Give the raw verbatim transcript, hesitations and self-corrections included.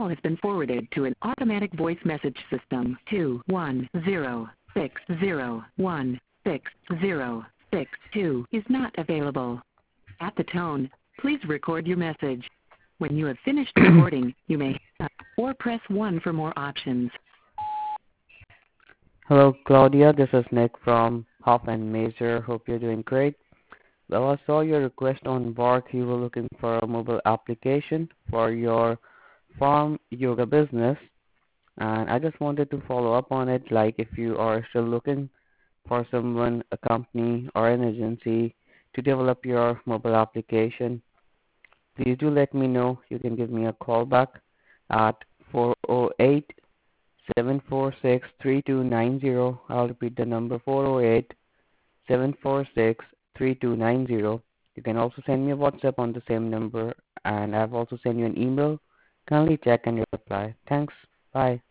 has been forwarded to an automatic voice message system. two one zero six zero one six zero six two is not available. At the tone, please record your message. When you have finished recording, you may hang up or press one for more options. Hello, Claudia. This is Nick from Hoff and Mazer. Hope you're doing great. Well, I saw your request on Bark. You were looking for a mobile application for your farm yoga business, and I just wanted to follow up on it. Like, if you are still looking for someone, a company, or an agency to develop your mobile application, please do let me know. You can give me a call back at four oh eight, seven four six, three two nine zero. I'll repeat the number: four oh eight, seven four six, three two nine zero. You can also send me a WhatsApp on the same number, and I've also sent you an email. Kindly check and reply. Thanks. Bye.